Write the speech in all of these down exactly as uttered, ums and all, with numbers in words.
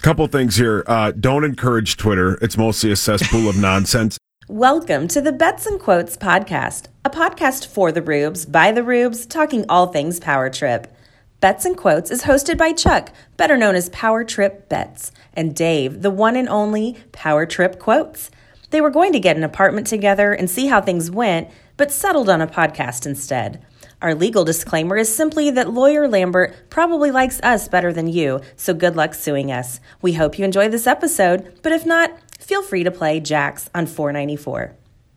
Couple things here. Uh, don't encourage Twitter. It's mostly a cesspool of nonsense. Welcome to the Bets and Quotes podcast, a podcast for the Rubes, by the Rubes, talking all things Power Trip. Bets and Quotes is hosted by Chuck, better known as Power Trip Bets, and Dave, the one and only Power Trip Quotes. They were going to get an apartment together and see how things went, but settled on a podcast instead. Our legal disclaimer is simply that Lawyer Lambert probably likes us better than you, so good luck suing us. We hope you enjoy this episode, but if not, feel free to play Jax on four ninety-four.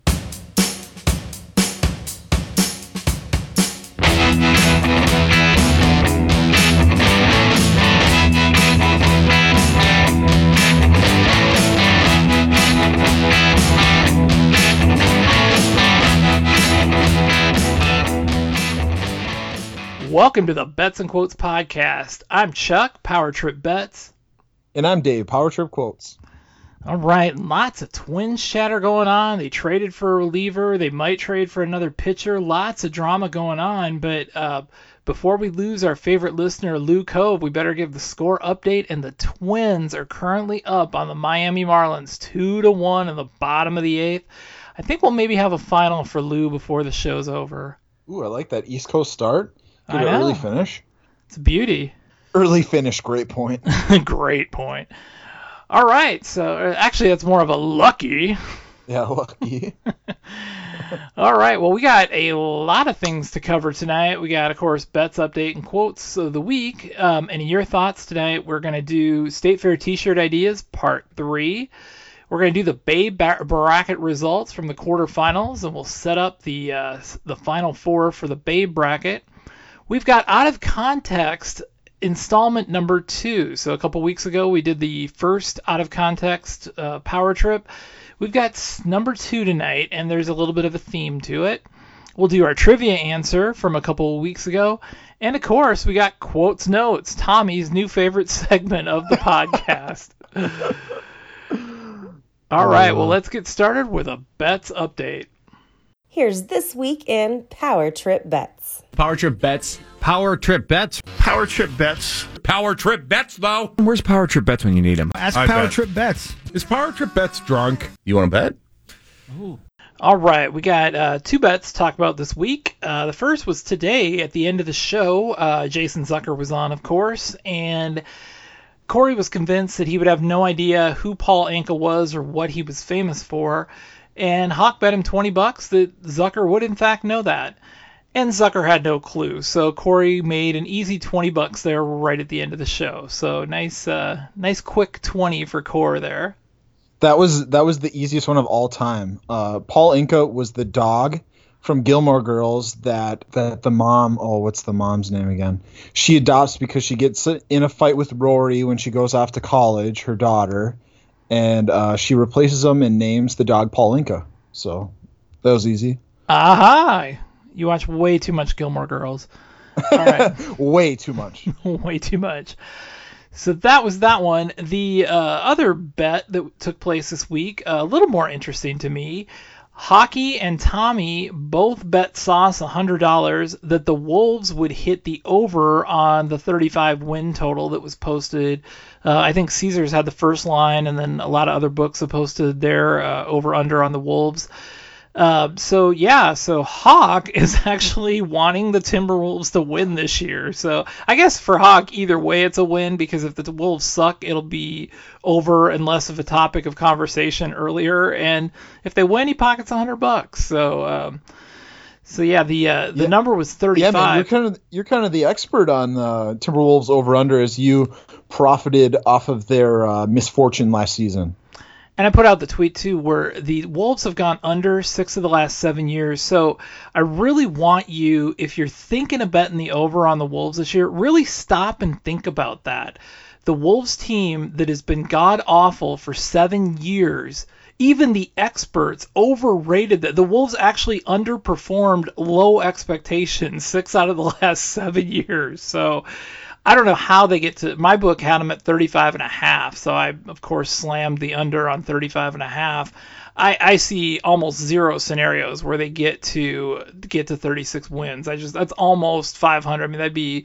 Welcome to the Bets and Quotes podcast. I'm Chuck, Power Trip Bets. And I'm Dave, Power Trip Quotes. All right, lots of Twins chatter going on. They traded for a reliever. They might trade for another pitcher. Lots of drama going on. But uh, before we lose our favorite listener, Lou Cove, we better give the score update. And the Twins are currently up on the Miami Marlins, two to one in the bottom of the eighth. I think we'll maybe have a final for Lou before the show's over. Ooh, I like that East Coast start. Good I know. Early finish. It's a beauty. Early finish, great point. Great point. All right, so actually that's more of a lucky. Yeah, lucky. All right, well, we got a lot of things to cover tonight. We got, of course, bets, update, and quotes of the week. Um, and your thoughts tonight, we're going to do State Fair T-shirt ideas, part three. We're going to do the Bay bracket results from the quarterfinals, and we'll set up the uh, the final four for the Bay bracket. We've got Out of Context installment number two. So a couple weeks ago, we did the first Out of Context uh, Power Trip. We've got number two tonight, and there's a little bit of a theme to it. We'll do our trivia answer from a couple of weeks ago. And, of course, we got Quotes Notes, Tommy's new favorite segment of the podcast. All right, well, let's get started with a bets update. Here's This Week in Power Trip Bets. Power Trip Bets. Power Trip Bets. Power Trip Bets. Power Trip Bets, though. Where's Power Trip Bets when you need them? Ask I Power bet. Trip Bets. Is Power Trip Bets drunk? You want to bet? Ooh. All right, we got uh, two bets to talk about this week. Uh, the first was today at the end of the show. Uh, Jason Zucker was on, of course, and Corey was convinced that he would have no idea who Paul Anka was or what he was famous for. And Hawk bet him twenty bucks that Zucker would in fact know that. And Zucker had no clue. So Corey made an easy twenty bucks there right at the end of the show. So nice uh, nice quick twenty for Corey there. That was that was the easiest one of all time. Uh, Paul Anka was the dog from Gilmore Girls that, that the mom, oh, what's the mom's name again? She adopts because she gets in a fight with Rory when she goes off to college, her daughter. And uh, she replaces him and names the dog Paul Anka. So that was easy. Aha! You watch way too much Gilmore Girls. All right. Way too much. Way too much. So that was that one. The uh, other bet that took place this week, uh, a little more interesting to me. Hockey and Tommy both bet Sauce one hundred dollars that the Wolves would hit the over on the thirty-five win total that was posted. Uh, I think Caesars had the first line, and then a lot of other books have posted their uh, over-under on the Wolves. Uh, so, yeah, so Hawk is actually wanting the Timberwolves to win this year. So I guess for Hawk, either way it's a win, because if the Wolves suck, it'll be over and less of a topic of conversation earlier. And if they win, he pockets one hundred bucks. So, um, so yeah, the uh, the yeah. number was thirty-five. Yeah, man, you're kind of you're kind of the expert on uh, Timberwolves over/under, as you profited off of their uh, misfortune last season. And I put out the tweet, too, where the Wolves have gone under six of the last seven years. So I really want you, if you're thinking of betting the over on the Wolves this year, really stop and think about that. The Wolves team that has been god-awful for seven years, even the experts overrated that. The Wolves actually underperformed low expectations six out of the last seven years. So I don't know how they get to, my book had them at thirty-five and a half. So I, of course, slammed the under on thirty-five and a half. I, I see almost zero scenarios where they get to get to thirty-six wins. I just, that's almost five hundred. I mean, that'd be,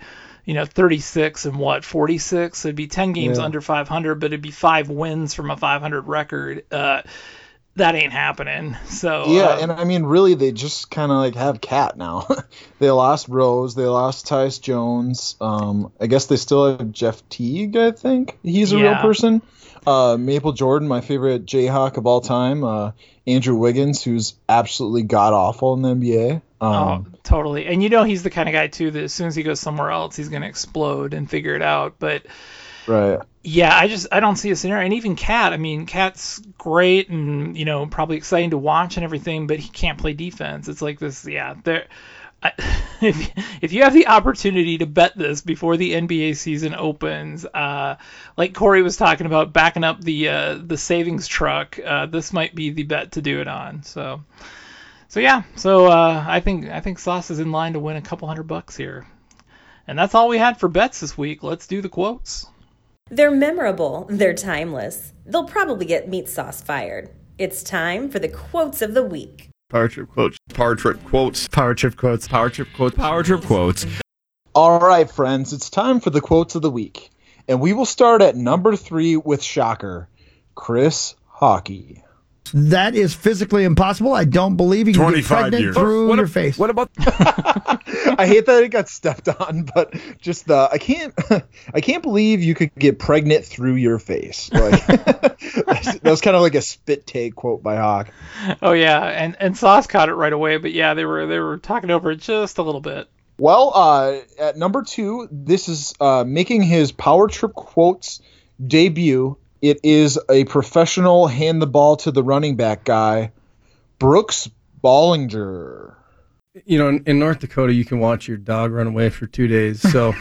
you know, thirty-six and what, forty-six? It'd be ten games Yeah. under five hundred, but it'd be five wins from a five hundred record. Uh, that ain't happening. So Yeah, uh, and I mean, really, they just kind of like have Cat now. They lost Rose, they lost Tyus Jones. Um, I guess they still have Jeff Teague. I think he's a Yeah. real person. Uh, Maple Jordan, my favorite Jayhawk of all time. Uh, Andrew Wiggins, who's absolutely god awful in the N B A. Um, oh, totally. And you know he's the kind of guy too that as soon as he goes somewhere else, he's going to explode and figure it out. But Right. yeah, I just I don't see a scenario. And even Cat, I mean, Cat's great and you know probably exciting to watch and everything, but he can't play defense. It's like this, yeah. There, I, if if you have the opportunity to bet this before the N B A season opens, uh, like Corey was talking about backing up the uh, the savings truck, uh, this might be the bet to do it on. So, so yeah, so uh, I think I think Sauce is in line to win a couple hundred bucks here, and that's all we had for bets this week. Let's do the quotes. They're memorable. They're timeless. They'll probably get Meat Sauce fired. It's time for the quotes of the week. Power trip quotes. Power trip quotes. Power trip quotes. Power trip quotes. Power trip quotes. All right, friends, it's time for the quotes of the week. And we will start at number three with shocker, Chris Hockey. That is physically impossible. I don't believe you can get twenty-five pregnant years. through What your a- face. What about I hate that it got stepped on, but just the I can't I can't believe you could get pregnant through your face. Like that was kind of like a spit take quote by Hawk. Oh yeah, and and Sauce caught it right away, but yeah, they were they were talking over it just a little bit. Well, uh, at number two, this is uh, making his Power Trip Quotes debut. It is a professional hand the ball to the running back guy, Brooks Bollinger. You know, in, in North Dakota, you can watch your dog run away for two days. So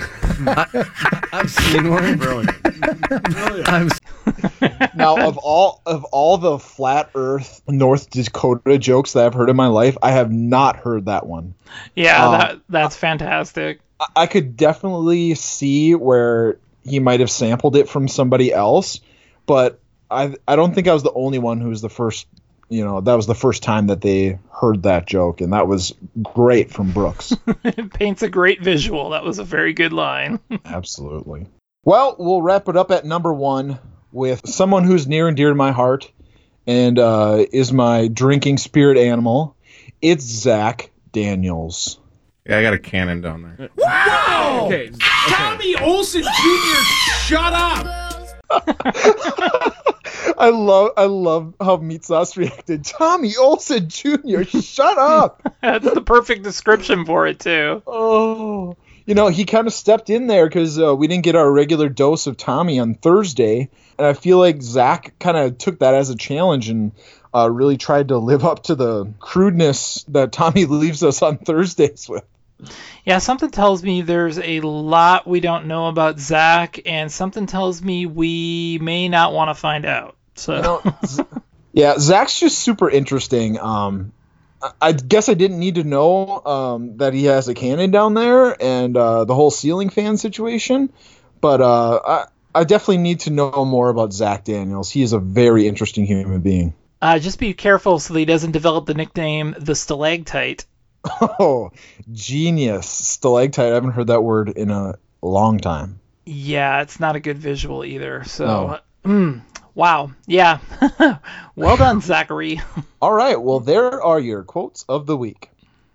I, I've seen one. Brilliant. Brilliant. I've, Now, of all of all the flat Earth North Dakota jokes that I've heard in my life, I have not heard that one. Yeah, Um, that that's fantastic. I, I could definitely see where he might have sampled it from somebody else, but I I don't think I was the only one who was the first. You know, that was the first time that they heard that joke, and that was great from Brooks. It paints a great visual. That was a very good line. Absolutely. Well, we'll wrap it up at number one with someone who's near and dear to my heart and uh, is my drinking spirit animal. It's Zach Daniels. Yeah, I got a cannon down there. Wow! Okay. Tommy Olsen Junior Shut up! I love I love how Meat Sauce reacted. Tommy Olsen Junior, shut up! That's the perfect description for it too. Oh, you know, he kind of stepped in there because uh, we didn't get our regular dose of Tommy on Thursday, and I feel like Zach kind of took that as a challenge and uh, really tried to live up to the crudeness that Tommy leaves us on Thursdays with. Yeah, something tells me there's a lot we don't know about Zach, and something tells me we may not want to find out. So, You know, Z- yeah, Zach's just super interesting. Um, I, I guess I didn't need to know um, that he has a cannon down there and uh, the whole ceiling fan situation, but uh, I, I definitely need to know more about Zach Daniels. He is a very interesting human being. uh, just be careful so that he doesn't develop the nickname the Stalactite. Oh, genius. Stalactite. I haven't heard that word in a long time. Yeah, it's not a good visual either. So, mm, wow. Yeah. Well done, Zachary. All right. Well, there are your quotes of the week.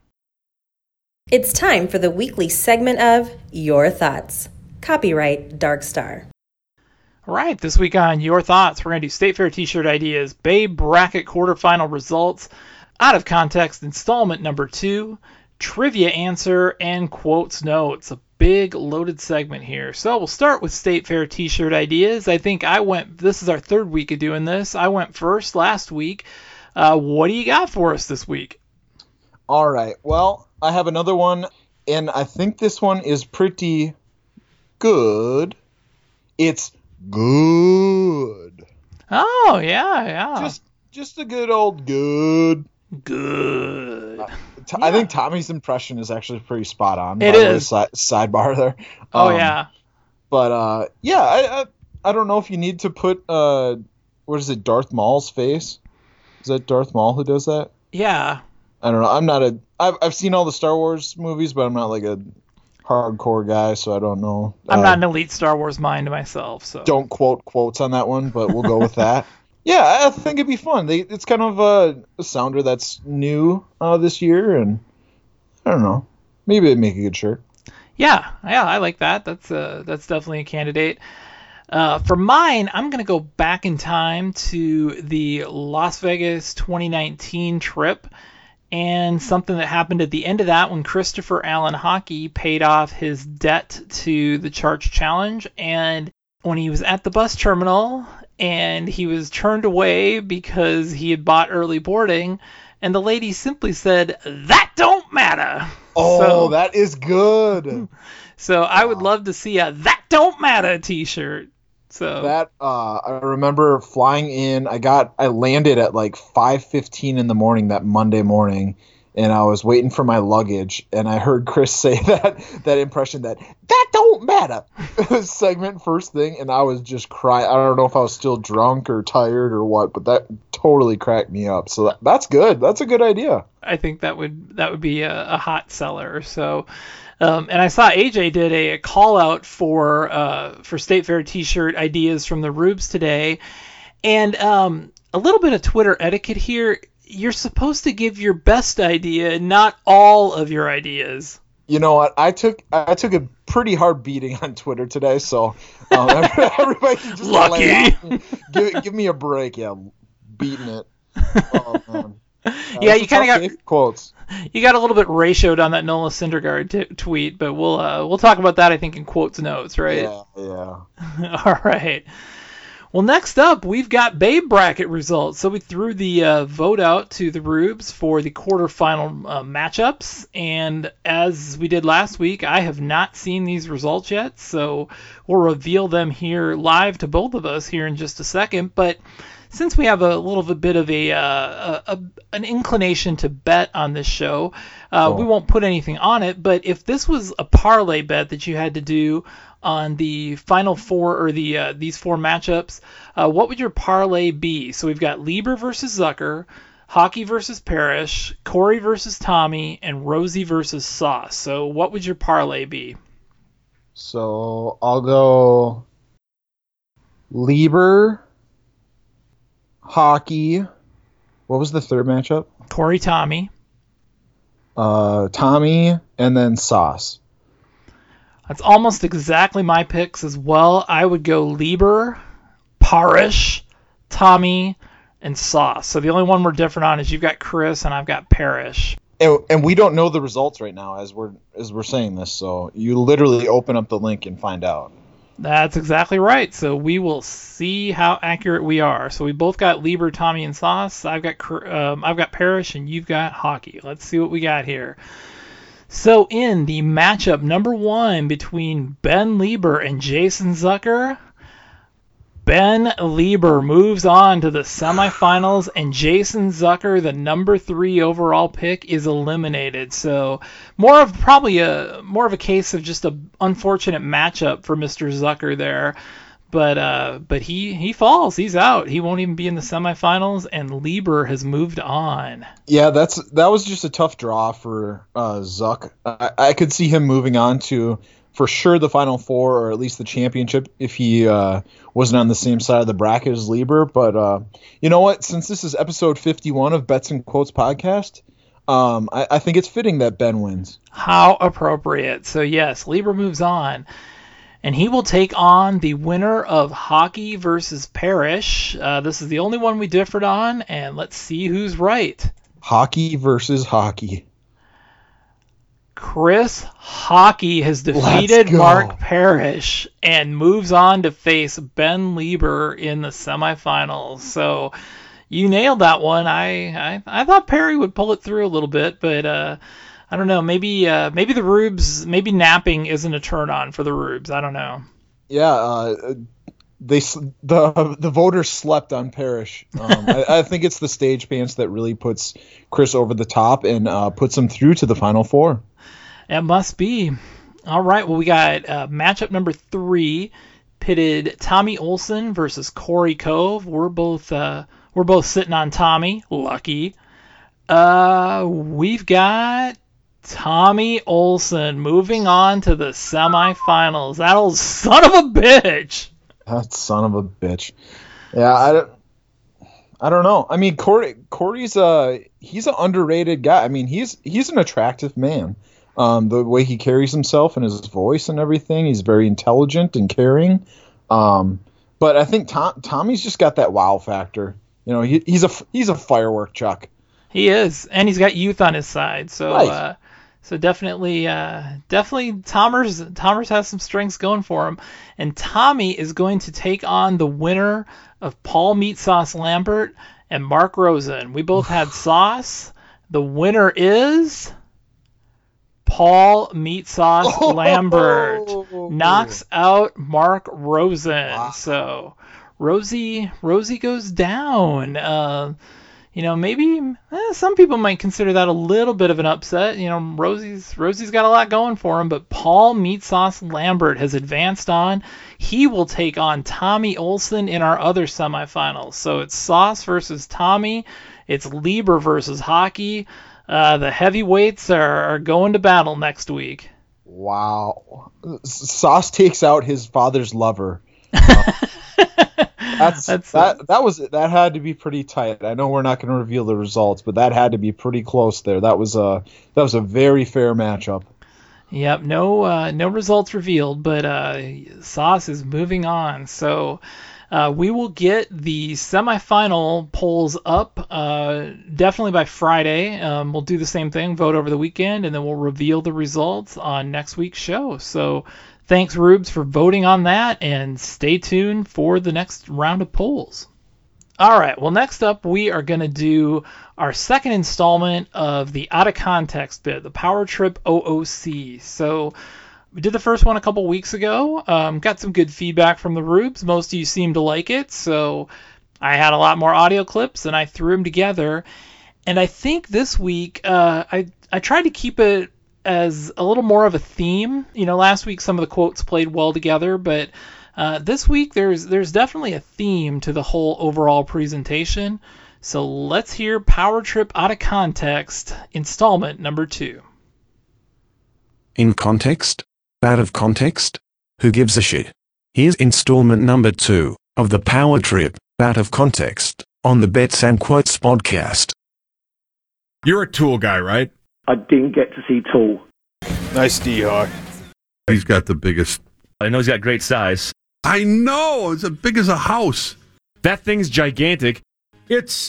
It's time for the weekly segment of Your Thoughts. Copyright Dark Star. All right, this week on Your Thoughts, we're going to do State Fair t-shirt ideas, Bay Bracket quarterfinal results, Out of Context installment number two, trivia answer, and quotes notes. A big loaded segment here. So we'll start with State Fair t-shirt ideas. I think I went, this is our third week of doing this. I went first last week. Uh, what do you got for us this week? All right. Well, I have another one, and I think this one is pretty good. It's good. Oh, yeah, yeah. Just just a good old good. good. T- I think Tommy's impression is actually pretty spot on. It by the way, is. si- sidebar there. Oh, Um, yeah. But uh, yeah, I, I I don't know if you need to put uh, what is it, Darth Maul's face? Is that Darth Maul who does that? Yeah. I don't know. I'm not a. I've I've seen all the Star Wars movies, but I'm not like a hardcore guy, so I don't know. I'm uh, not an elite Star Wars mind myself, so don't quote quotes on that one, but we'll go with that. Yeah, I think it'd be fun. They, it's kind of a, a sounder that's new uh, this year, and I don't know. Maybe it'd make a good shirt. Yeah, yeah, I like that. That's uh, that's definitely a candidate. Uh, for mine, I'm going to go back in time to the Las Vegas twenty nineteen trip and something that happened at the end of that when Christopher Allen Hockey paid off his debt to the Charge Challenge. And when he was at the bus terminal and he was turned away because he had bought early boarding, and the lady simply said, "That don't matter." Oh, so, that is good. So wow. I would love to see a "That don't matter" t-shirt. So that uh, I remember flying in. I got I landed at like five fifteen in the morning that Monday morning, and I was waiting for my luggage, and I heard Chris say that that impression that "that don't matter" segment first thing, and I was just crying. I don't know if I was still drunk or tired or what, but that totally cracked me up. So that, that's good. That's a good idea. I think that would that would be a, a hot seller. So. Um, and I saw A J did a, a call out for uh, for State Fair T-shirt ideas from the Rubes today, and um, a little bit of Twitter etiquette here. You're supposed to give your best idea, not all of your ideas. You know what? I took I took a pretty hard beating on Twitter today, so um, everybody can just lucky. Lay off. Give give me a break. Yeah, beating it. Oh man. Uh, yeah, you kind of got quotes. You got a little bit ratioed on that Nola Syndergaard t- tweet, but we'll uh, we'll talk about that I think in quotes notes, right? Yeah, yeah. All right. Well, next up we've got Babe bracket results. So we threw the uh, vote out to the Rubes for the quarterfinal uh, matchups, and as we did last week, I have not seen these results yet, so we'll reveal them here live to both of us here in just a second. But since we have a little bit of a, uh, a, a an inclination to bet on this show, uh, oh. we won't put anything on it. But if this was a parlay bet that you had to do on the final four or the uh, these four matchups, uh, what would your parlay be? So we've got Lieber versus Zucker, Hockey versus Parrish, Corey versus Tommy, and Rosie versus Sauce. So what would your parlay be? So I'll go Lieber, Hockey. What was the third matchup? Corey, Tommy. Uh, Tommy, and then Sauce. That's almost exactly my picks as well. I would go Lieber, Parrish, Tommy, and Sauce. So the only one we're different on is you've got Chris and I've got Parrish. And, and we don't know the results right now as we're as we're saying this. So you literally open up the link and find out. That's exactly right. So we will see how accurate we are. So we both got Lieber, Tommy, and Sauce. I've got um, I've got Parrish, and you've got Hockey. Let's see what we got here. So in the matchup number one between Ben Lieber and Jason Zucker, Ben Lieber moves on to the semifinals, and Jason Zucker, the number three overall pick, is eliminated. So more of probably a more of a case of just a unfortunate matchup for Mister Zucker there. But uh, but he, he falls. He's out. He won't even be in the semifinals, and Lieber has moved on. Yeah, that's that was just a tough draw for uh, Zuck. I, I could see him moving on to, for sure, the Final Four, or at least the championship, if he uh, wasn't on the same side of the bracket as Lieber. But uh, you know what? Since this is episode fifty-one of Bets and Quotes podcast, um, I, I think it's fitting that Ben wins. How appropriate. So, yes, Lieber moves on. And he will take on the winner of Hockey versus Parrish. Uh, this is the only one we differed on, and let's see who's right. Hockey versus Hockey. Chris Hockey has defeated Mark Parrish and moves on to face Ben Lieber in the semifinals. So you nailed that one. I, I, I thought Perry would pull it through a little bit, but uh, I don't know. Maybe uh, maybe the Rubes, maybe napping isn't a turn on for the Rubes. I don't know. Yeah, uh, they the the voters slept on Parrish. Um, I, I think it's the stage pants that really puts Chris over the top and uh, puts him through to the Final Four. It must be. All right. Well, we got uh, matchup number three, pitted Tommy Olson versus Corey Cove. We're both uh, we're both sitting on Tommy. Lucky. Uh, we've got Tommy Olson moving on to the semifinals. That old son of a bitch. That son of a bitch. Yeah, I don't, I don't know. I mean, Corey, Corey's uh he's an underrated guy. I mean, he's he's an attractive man. Um, the way he carries himself and his voice and everything, he's very intelligent and caring. Um, but I think Tom, Tommy's just got that wow factor. You know, he, he's a he's a firework, Chuck. He is, and he's got youth on his side. So, Right. uh, so definitely, uh, definitely, Tommers Tommers has some strengths going for him. And Tommy is going to take on the winner of Paul Meat Sauce Lambert and Mark Rosen. We both had Sauce. The winner is Paul Meat Sauce Lambert. Knocks out Mark Rosen. Wow. So Rosie Rosie goes down. Uh, you know, maybe eh, some people might consider that a little bit of an upset. You know, Rosie's Rosie's got a lot going for him, but Paul Meat Sauce Lambert has advanced on. He will take on Tommy Olson in our other semifinals. So it's Sauce versus Tommy. It's Lieber versus Hockey. Uh, the heavyweights are, are going to battle next week. Wow. Sauce takes out his father's lover. Uh, that's, That's that it. that was that had to be pretty tight. I know we're not going to reveal the results, but that had to be pretty close there. That was a that was a very fair matchup. Yep, no uh, no results revealed, but uh, Sauce is moving on. So uh, we will get the semifinal polls up uh, definitely by Friday. Um, we'll do the same thing, vote over the weekend, and then we'll reveal the results on next week's show. So thanks, Rubes, for voting on that, and stay tuned for the next round of polls. All right, well, next up, we are going to do our second installment of the Out of Context bit, the Power Trip O O C. So we did the first one a couple weeks ago, um, got some good feedback from the Rubes. Most of you seemed to like it, so I had a lot more audio clips, and I threw them together. And I think this week, uh, I, I tried to keep it as a little more of a theme. You know, last week some of the quotes played well together, but uh, this week there's there's definitely a theme to the whole overall presentation. So let's hear Power Trip Out of Context, installment number two. In context? Out of context? Who gives a shit? Here's installment number two of the Power Trip Out of Context on the Bets and Quotes podcast. You're a Tool guy, right? I didn't get to see Tool. Nice D-Hawk. He's got the biggest. I know he's got great size. I know. It's as big as a house. That thing's gigantic. It's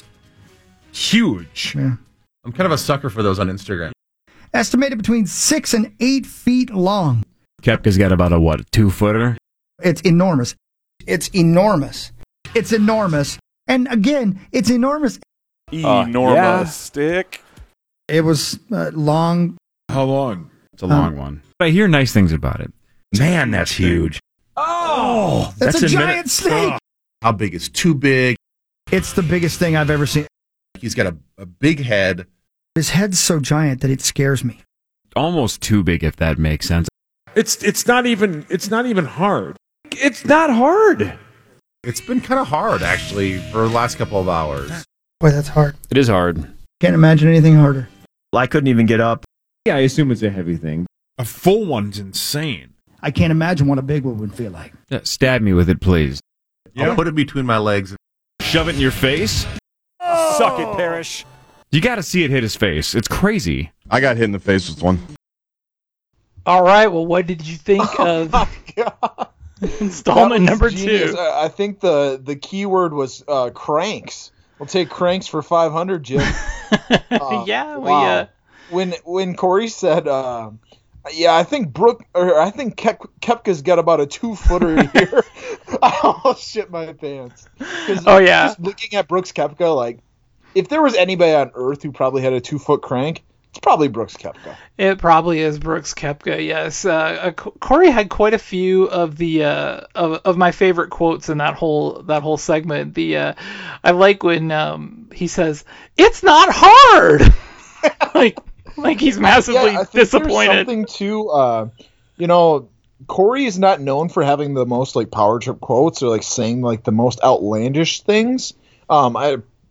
huge. Yeah. I'm kind of a sucker for those on Instagram. Estimated between six and eight feet long. Koepka's got about a, what, two-footer? It's enormous. It's enormous. It's enormous. And again, it's enormous. Enormous stick. It was uh, long. How long? It's a long um, one. But I hear nice things about it. Man, that's huge. Oh, that's, that's a giant minute. snake. Oh. How big is too big? It's the biggest thing I've ever seen. He's got a, a big head. His head's so giant that it scares me. Almost too big, if that makes sense. It's it's not even it's not even hard. It's not hard. It's been kind of hard actually for the last couple of hours. Boy, that's hard. It is hard. Can't imagine anything harder. I couldn't even get up. Yeah, I assume it's a heavy thing. A full one's insane. I can't imagine what a big one would feel like. Yeah, stab me with it, please. I'll yep. put it between my legs. Shove it in your face? Oh. Suck it, Parrish. You got to see it hit his face. It's crazy. I got hit in the face with one. All right, well, what did you think oh of installment number genius. two? I think the, the key word was uh, cranks. We'll take cranks for five hundred, Jim. Uh, yeah, we... wow. Uh... When when Corey said, uh, yeah, I think Brooke, or I think Kep- Koepka's got about a two-footer here, I almost shit my pants. Oh, yeah. Just looking at Brooks Koepka, like, if there was anybody on earth who probably had a two-foot crank, it's probably Brooks Koepka. It probably is Brooks Koepka, yes. Uh, uh, Corey had quite a few of the uh, of of my favorite quotes in that whole that whole segment. The uh, I like when um, he says, "It's not hard," like like he's massively yeah, I think disappointed. There's something too, uh, you know, Corey is not known for having the most like power trip quotes or like saying like the most outlandish things. Um, I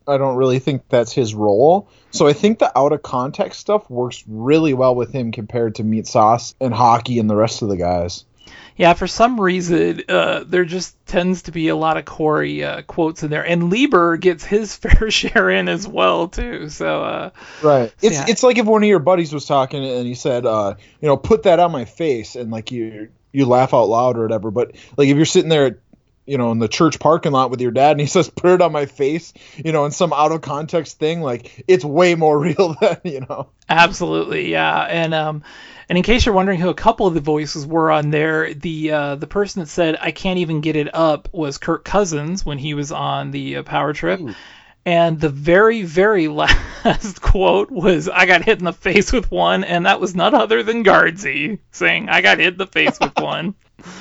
I don't really think that's his role. So I think the out of context stuff works really well with him compared to Meat Sauce and Hockey and the rest of the guys. Yeah, for some reason, uh, there just tends to be a lot of Corey uh, quotes in there, and Lieber gets his fair share in as well too. So uh, right, so it's yeah. it's like if one of your buddies was talking and he said, uh, you know, put that on my face, and like you you laugh out loud or whatever. But like if you're sitting there, you know, in the church parking lot with your dad, and he says, put it on my face, you know, in some out of context thing, like it's way more real than, you know. Absolutely, yeah, and um. And in case you're wondering who a couple of the voices were on there, the uh, the person that said, I can't even get it up, was Kirk Cousins when he was on the uh, Power Trip. Ooh. And the very, very last quote was, I got hit in the face with one, and that was none other than Guardsy saying, I got hit in the face with one.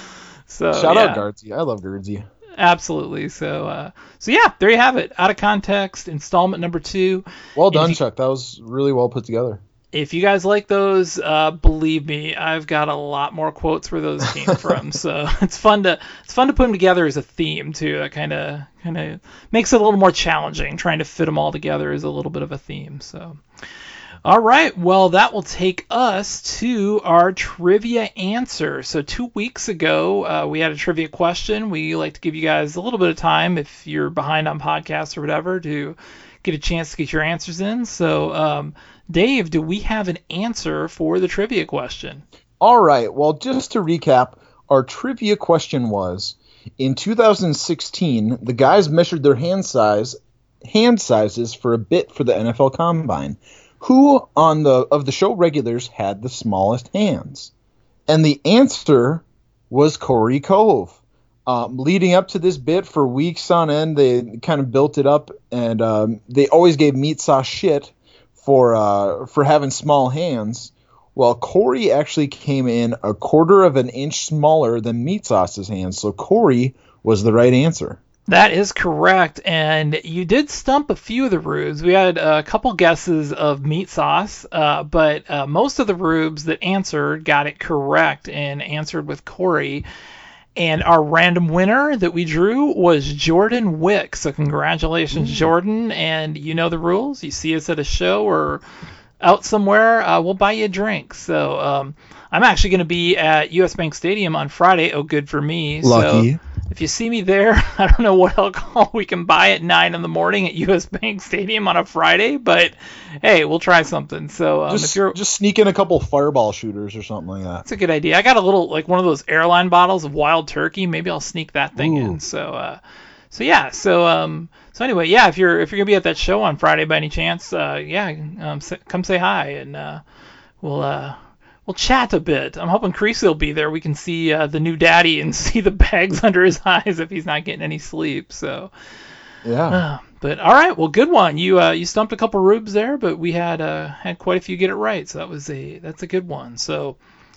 So Shout yeah. out Guardsy. I love Guardsy. Absolutely. So, uh, so yeah, there you have it. Out of context, installment number two. Well done, you- Chuck. That was really well put together. If you guys like those, uh, believe me, I've got a lot more quotes where those came from. So it's fun to it's fun to put them together as a theme too. That kind of kind of makes it a little more challenging. Trying to fit them all together is a little bit of a theme. So, all right, well that will take us to our trivia answer. So two weeks ago, uh, we had a trivia question. We like to give you guys a little bit of time if you're behind on podcasts or whatever to get a chance to get your answers in. So. Um, Dave, do we have an answer for the trivia question? All right. Well, just to recap, our trivia question was, in two thousand sixteen, the guys measured their hand size, hand sizes for a bit for the N F L Combine. Who on the of the show regulars had the smallest hands? And the answer was Corey Cove. Um, leading up to this bit for weeks on end, they kind of built it up, and um, they always gave Meat Sauce shit for uh, for having small hands. Well, Corey actually came in a quarter of an inch smaller than Meat Sauce's hands, so Corey was the right answer. That is correct, and you did stump a few of the rubes. We had a couple guesses of Meat Sauce, uh, but uh, most of the rubes that answered got it correct and answered with Corey. And our random winner that we drew was Jordan Wick. So congratulations, mm. Jordan. And you know the rules. You see us at a show or out somewhere, uh, we'll buy you a drink. So um, I'm actually going to be at U S Bank Stadium on Friday. Oh, good for me. Lucky. So if you see me there, I don't know what alcohol we can buy at nine in the morning at U S Bank Stadium on a Friday, but hey, we'll try something. So um, just, if you're just sneak in a couple fireball shooters or something like that. That's a good idea. I got a little, like one of those airline bottles of Wild Turkey. Maybe I'll sneak that thing Ooh. in. So, uh, so yeah. So, um, so anyway, yeah. If you're if you're gonna be at that show on Friday by any chance, uh, yeah, um, s- come say hi and uh, we'll uh, we'll chat a bit. I'm hoping Creasy will be there. We can see uh, the new daddy and see the bags under his eyes if he's not getting any sleep. So, yeah. Uh, but all right, well, good one. You uh, you stumped a couple rubes there, but we had uh, had quite a few get it right. So that was a that's a good one. So.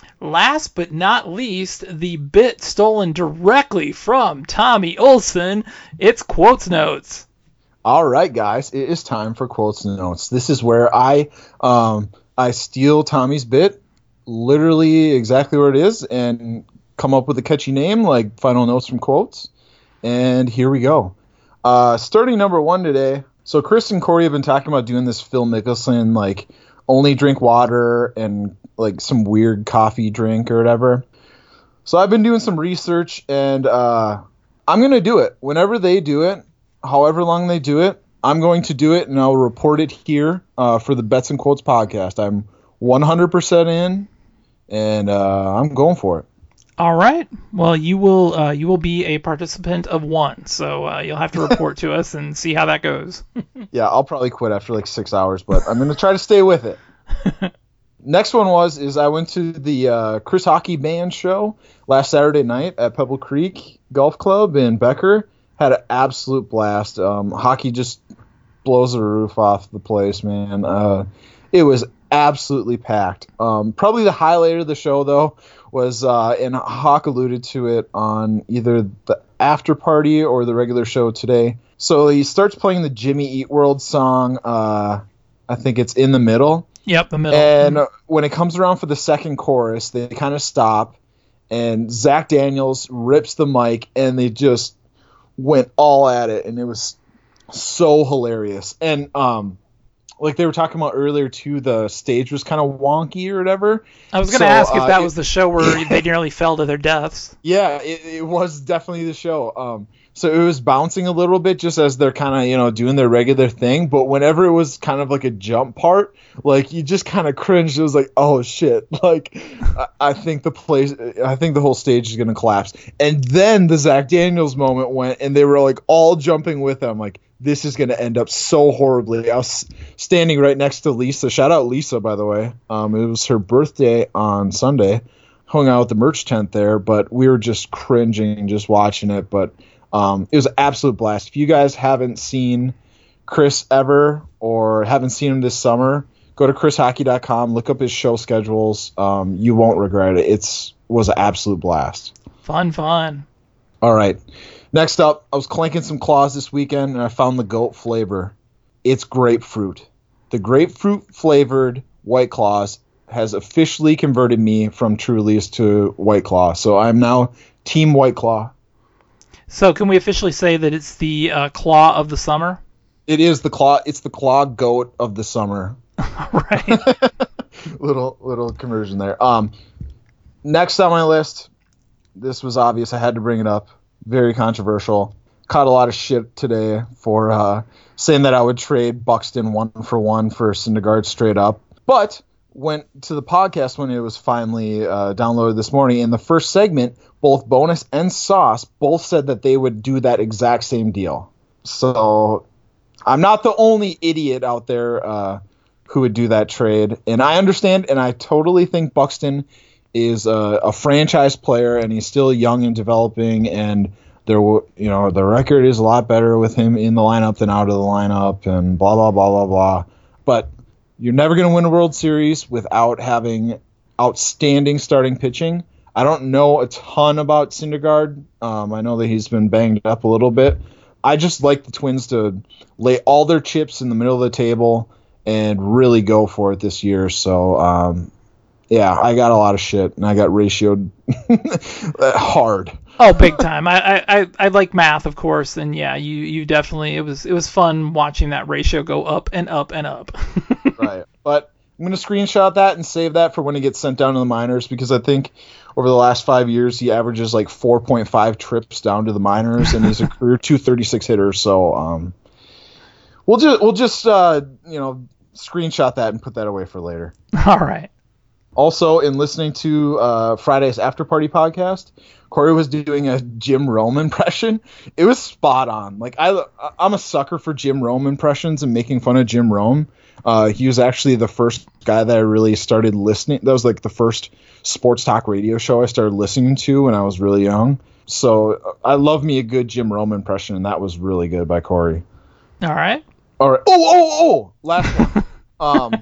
Last but not least, the bit stolen directly from Tommy Olson. It's Quotes Notes. All right, guys, it is time for Quotes Notes. This is where I um, I steal Tommy's bit, literally exactly where it is, and come up with a catchy name like Final Notes from Quotes. And here we go. Uh, starting number one today. So Chris and Corey have been talking about doing this Phil Mickelson, like, only drink water and like some weird coffee drink or whatever. So I've been doing some research, and uh, I'm going to do it. Whenever they do it, however long they do it, I'm going to do it, and I'll report it here uh, for the Bets and Quotes podcast. I'm one hundred percent in, and uh, I'm going for it. All right. Well, you will uh, you will be a participant of one, so uh, you'll have to report to us and see how that goes. Yeah, I'll probably quit after like six hours, but I'm going to try to stay with it. Next one was is I went to the uh, Chris Hockey Band show last Saturday night at Pebble Creek Golf Club in Becker. Had an absolute blast. Um, hockey just blows the roof off the place, man. Uh, it was absolutely packed. Um, probably the highlight of the show, though, was, uh, and Hawk alluded to it on either the after party or the regular show today. So he starts playing the Jimmy Eat World song. Uh, I think it's In the Middle. Yep, the middle. And when it comes around for the second chorus, they kind of stop, and Zach Daniels rips the mic, and they just went all at it, and it was So hilarious. And um like they were talking about earlier too, the stage was kind of wonky or whatever. I was going to So, ask if uh, that it- was the show where they nearly fell to their deaths. Yeah, it, it was definitely the show. Um, so it was bouncing a little bit just as they're kind of, you know, doing their regular thing. But whenever it was kind of like a jump part, like you just kind of cringed. It was like, oh shit! Like I, I think the place, I think the whole stage is gonna collapse. And then the Zach Daniels moment went, and they were like all jumping with him. Like this is gonna end up so horribly. I was standing right next to Lisa. Shout out Lisa, by the way. Um, it was her birthday on Sunday. Hung out at the merch tent there, but we were just cringing just watching it. But um, it was an absolute blast. If you guys haven't seen Chris ever or haven't seen him this summer, go to chris hockey dot com, look up his show schedules. Um, you won't regret it. It's was an absolute blast. Fun, fun. All right. Next up, I was clanking some claws this weekend, and I found the GOAT flavor. It's grapefruit. The grapefruit flavored White Claws has officially converted me from Truly's to White Claw. So I'm now Team White Claw. So can we officially say that it's the uh, claw of the summer? It is the claw. It's the claw goat of the summer. Right. little little conversion there. Um, next on my list, this was obvious. I had to bring it up. Very controversial. Caught a lot of shit today for uh, saying that I would trade Buxton one for one for Syndergaard straight up. But went to the podcast when it was finally uh, downloaded this morning. In the first segment, both Bonus and Sauce both said that they would do that exact same deal. So I'm not the only idiot out there uh, who would do that trade. And I understand, and I totally think Buxton is a, a franchise player, and he's still young and developing, and there, you know, the record is a lot better with him in the lineup than out of the lineup, and blah blah blah blah blah. But you're never going to win a World Series without having outstanding starting pitching. I don't know a ton about Syndergaard. Um, I know that he's been banged up a little bit. I just like the Twins to lay all their chips in the middle of the table and really go for it this year. So, um, yeah, I got a lot of shit, and I got ratioed hard. Oh, big time. I, I, I like math, of course, and yeah, you, you definitely, it was it was fun watching that ratio go up and up and up. Right. But I'm going to screenshot that and save that for when he gets sent down to the minors, because I think over the last five years he averages like four point five trips down to the minors, and he's a career two thirty-six hitter. So um, we'll just we'll just uh, you know screenshot that and put that away for later. All right. Also, in listening to uh, Friday's After Party podcast, Corey was doing a Jim Rome impression. It was spot on. Like I, I'm a sucker for Jim Rome impressions and making fun of Jim Rome. Uh, he was actually the first guy that I really started listening. That was like the first sports talk radio show I started listening to when I was really young. So I love me a good Jim Rome impression, and that was really good by Corey. All right. All right. Oh, oh, oh! Last one. um,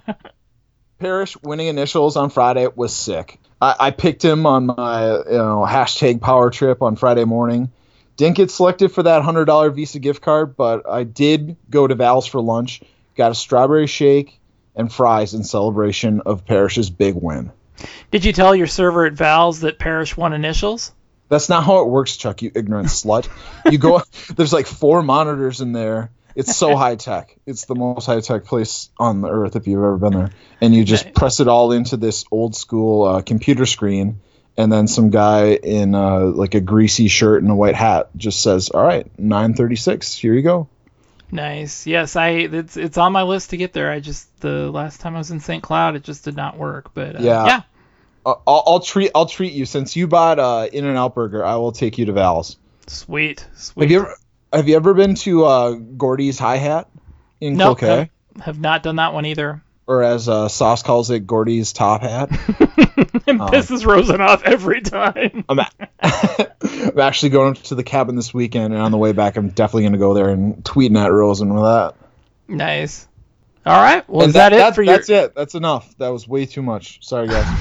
Parrish winning initials on Friday was sick. I, I picked him on my you know hashtag power trip on Friday morning. Didn't get selected for that one hundred dollars Visa gift card, but I did go to Val's for lunch. Got a strawberry shake and fries in celebration of Parrish's big win. Did you tell your server at Val's that Parrish won initials? That's not how it works, Chuck, you ignorant slut. You go, there's like four monitors in there. It's so high tech. It's the most high tech place on the earth if you've ever been there. And you just press it all into this old school uh, computer screen, and then some guy in uh, like a greasy shirt and a white hat just says, "All right, nine thirty-six. Here you go." Nice. Yes, I. It's it's on my list to get there. I just the last time I was in Saint Cloud, it just did not work. But uh, yeah, yeah. Uh, I'll, I'll treat I'll treat you since you bought uh, In-N-Out Burger. I will take you to Val's. Sweet, sweet. Have you ever Have you ever been to uh, Gordy's Hi Hat in nope, Cloquet? Have, have not done that one either. Or as uh, Sauce calls it, Gordy's Top Hat. It um, pisses Rosen off every time. I'm, a- I'm actually going up to the cabin this weekend, and on the way back, I'm definitely going to go there and tweeting at Rosen with that. Nice. All right. Well, And is that, that- it that's- for your? That's it. That's enough. That was way too much. Sorry, guys.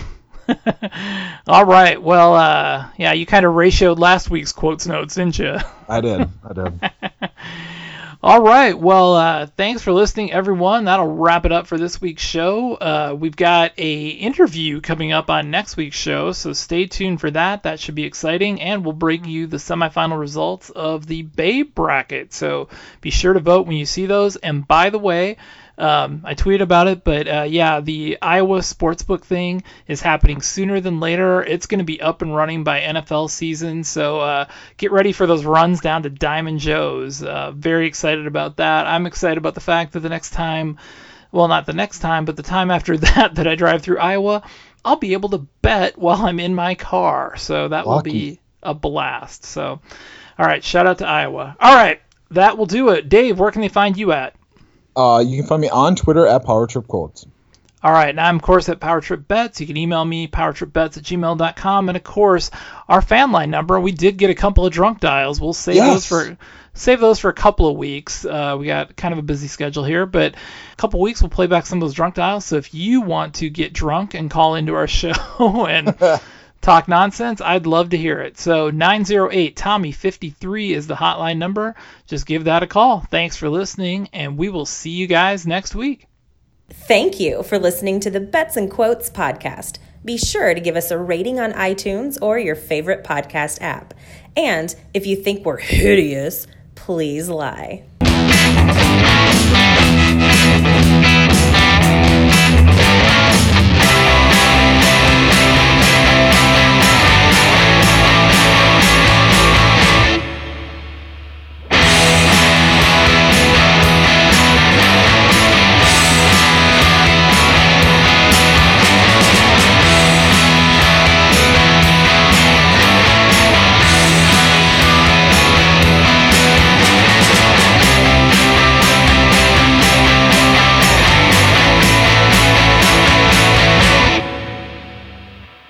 All right. Well, uh, yeah, you kind of ratioed last week's quotes notes, didn't you? I did. I did. All right. Well, uh, thanks for listening, everyone. That'll wrap it up for this week's show. Uh, we've got a interview coming up on next week's show, so stay tuned for that. That should be exciting, and we'll bring you the semifinal results of the Bay bracket. So be sure to vote when you see those. And by the way, Um, I tweeted about it, but uh, yeah, the Iowa Sportsbook thing is happening sooner than later. It's going to be up and running by N F L season, so uh, get ready for those runs down to Diamond Joe's. Uh, very excited about that. I'm excited about the fact that the next time, well, not the next time, but the time after that that I drive through Iowa, I'll be able to bet while I'm in my car, so that will be a blast. So, all right, shout out to Iowa. All right, that will do it. Dave, where can they find you at? Uh, you can find me on Twitter at PowerTripColts. All right, and I'm, of course, at PowerTripBets. You can email me, powertripbets at gmail dot com. And, of course, our fan line number, we did get a couple of drunk dials. We'll save yes. those for save those for a couple of weeks. Uh, we got kind of a busy schedule here, but a couple of weeks we'll play back some of those drunk dials. So if you want to get drunk and call into our show and talk nonsense, I'd love to hear it. So nine oh eight Tommy fifty-three is the hotline number. Just give that a call. Thanks for listening, and we will see you guys next week. Thank you for listening to the Bets and Quotes podcast. Be sure to give us a rating on iTunes or your favorite podcast app. And if you think we're hideous, please lie.